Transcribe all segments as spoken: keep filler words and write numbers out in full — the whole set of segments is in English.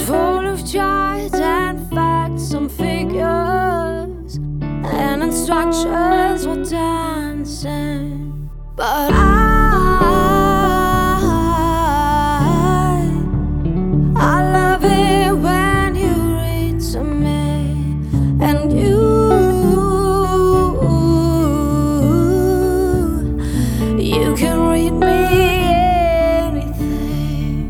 full of charts and facts and figures and instructions for dancing. But I, I love it when you read to me, and you, you can read me anything.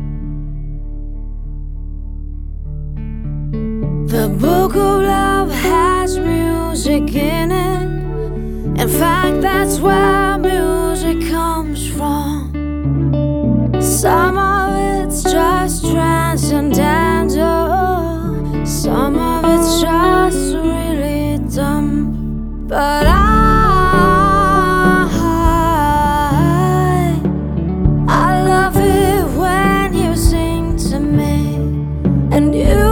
The book of love has music in it. In fact, that's where music comes from. Some of it's just transcendental, some of it's just really dumb. But I, I love it when you sing to me, and you,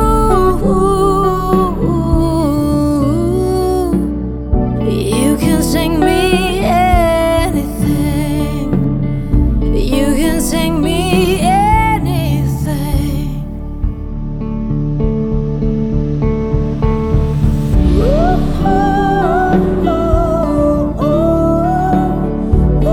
you can sing me anything. You can sing me anything. Ooh, oh, oh, oh,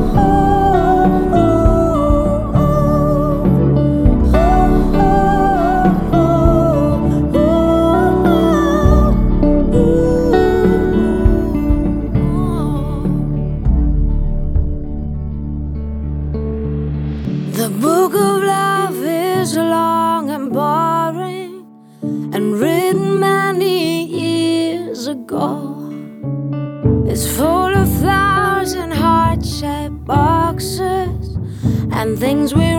the book of love is long and boring and written many years ago. It's full of flowers and heart-shaped boxes and things we